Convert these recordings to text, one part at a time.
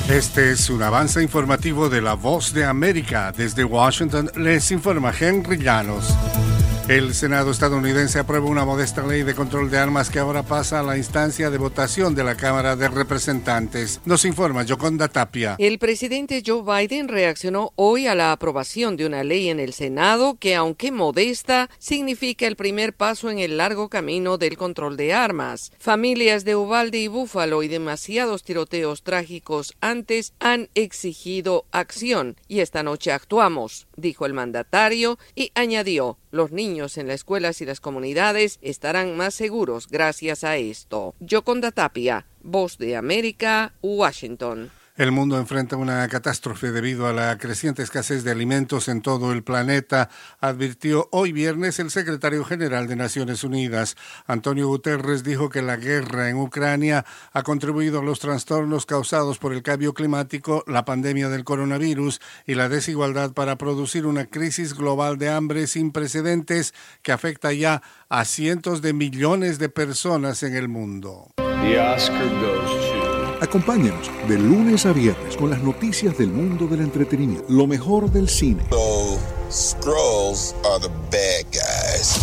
Este es un avance informativo de La Voz de América. Desde Washington les informa Henry Llanos. El Senado estadounidense aprueba una modesta ley de control de armas que ahora pasa a la instancia de votación de la Cámara de Representantes. Nos informa Yoconda Tapia. El presidente Joe Biden reaccionó hoy a la aprobación de una ley en el Senado que, aunque modesta, significa el primer paso en el largo camino del control de armas. Familias de Uvalde y Buffalo y demasiados tiroteos trágicos antes han exigido acción y esta noche actuamos, dijo el mandatario y añadió: los niños en las escuelas y las comunidades estarán más seguros gracias a esto. Yoconda Tapia, Voz de América, Washington. El mundo enfrenta una catástrofe debido a la creciente escasez de alimentos en todo el planeta, advirtió hoy viernes el secretario general de Naciones Unidas. Antonio Guterres dijo que la guerra en Ucrania ha contribuido a los trastornos causados por el cambio climático, la pandemia del coronavirus y la desigualdad para producir una crisis global de hambre sin precedentes que afecta ya a cientos de millones de personas en el mundo. The Oscar goes to... Acompáñanos de lunes a viernes con las noticias del mundo del entretenimiento, lo mejor del cine. So, Skrulls are the bad guys.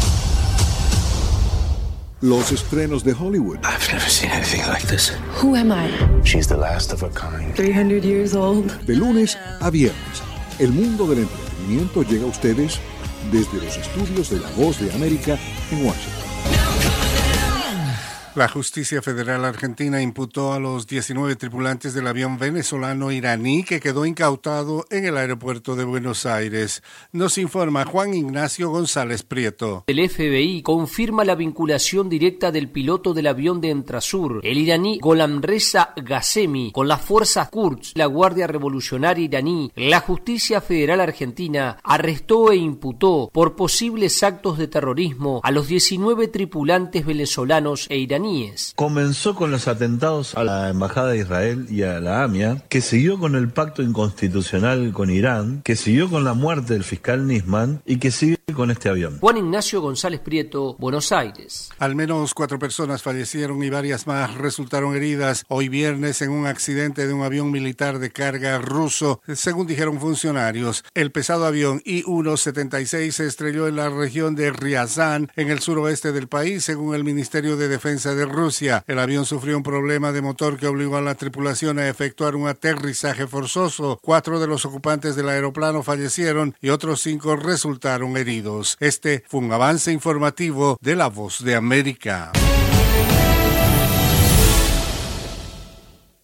Los estrenos de Hollywood. I've never seen anything like this. Who am I? She's the last of a kind. 300 years old. De lunes a viernes, el mundo del entretenimiento llega a ustedes desde los estudios de La Voz de América en Washington. La justicia federal argentina imputó a los 19 tripulantes del avión venezolano-iraní que quedó incautado en el aeropuerto de Buenos Aires. Nos informa Juan Ignacio González Prieto. El FBI confirma la vinculación directa del piloto del avión de Entrasur, el iraní Gholamreza Ghasemi, con las fuerzas Quds, la Guardia Revolucionaria iraní. La justicia federal argentina arrestó e imputó por posibles actos de terrorismo a los 19 tripulantes venezolanos e iraníes. Comenzó con los atentados a la Embajada de Israel y a la AMIA, que siguió con el pacto inconstitucional con Irán, que siguió con la muerte del fiscal Nisman y que sigue con este avión. Juan Ignacio González Prieto, Buenos Aires. Al menos 4 personas fallecieron y varias más resultaron heridas hoy viernes en un accidente de un avión militar de carga ruso, según dijeron funcionarios. El pesado avión I-176 se estrelló en la región de Ryazan, en el suroeste del país, según el Ministerio de Defensa de Rusia. El avión sufrió un problema de motor que obligó a la tripulación a efectuar un aterrizaje forzoso. 4 de los ocupantes del aeroplano fallecieron y otros 5 resultaron heridos. Este fue un avance informativo de La Voz de América.